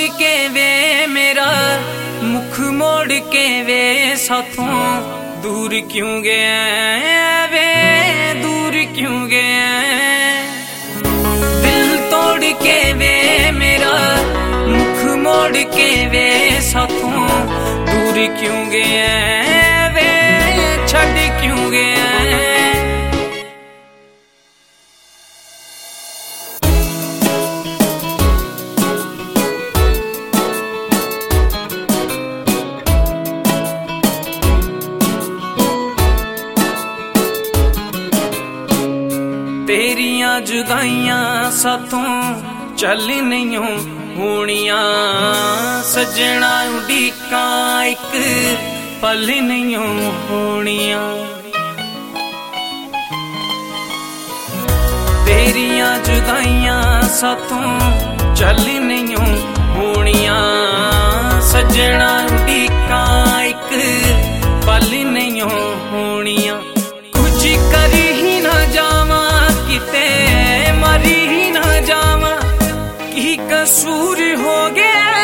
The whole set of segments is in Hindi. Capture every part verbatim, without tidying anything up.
के वे मेरा मुख मोड़ के वे साथों दूर क्यों गए वे दूर क्यों गए। दिल तोड़ के वे मेरा मुख मोड़ के वे साथों दूर क्यों गए वे छड़ क्यों गए। तेरियां जुदाइयां साथों चल नहीं होनियां सजना उड़ीका एक पल नहीं होनियां। तेरियां जुदाइयां साथों चल नहीं होनियां सजना उड़ीका एक पल नहीं होनियां। कुछ कर ही ना जावा किते मरी ही ना जावा की कसूर हो गया।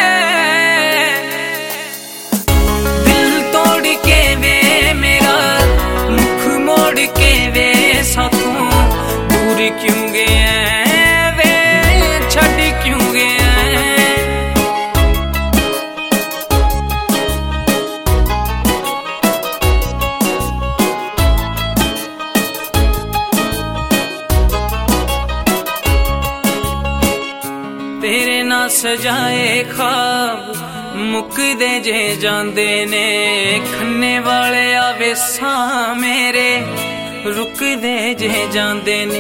दिल तोड़ के वे मेरा मुख मोड़ के वे साथों दूर क्यों गए वे छड़ क्यों गए। तेरे ना सजाए ख्वाब मुकदे जे जांदे ने खन्ने वाले आवे सा मेरे रुकदे जे जांदे ने।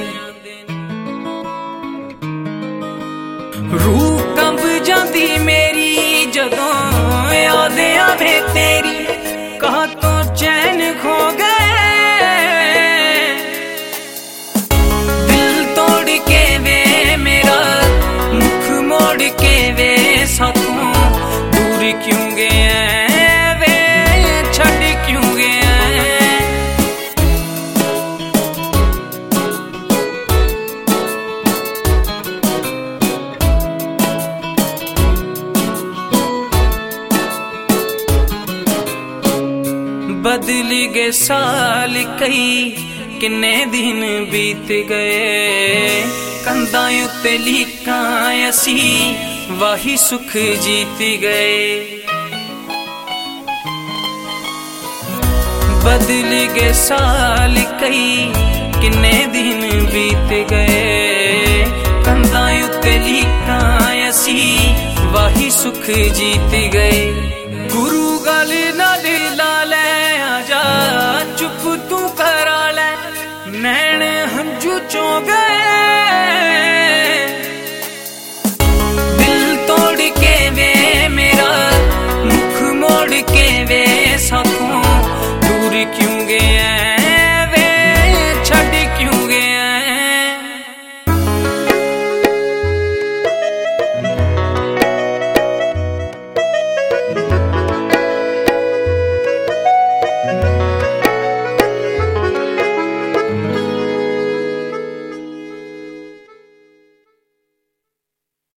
रूह कंब जांदी मेरी जदों याद आवे तेरी कहा तो चैन खो गए। दिल तोड़ के वे मेरा मुख मोड़ के वे साथों दूर क्यों गए वे छड़ क्यों गए। बदल गए साल कई किन्ने दिन बीत गए कंधां उत्ते लीकां असी वाही सुख जीत गए। बदल गए साल कई किन्ने दिन बीत गए कंधां उत्ते लीकां असी वाही सुख जीत गए। गुरु गल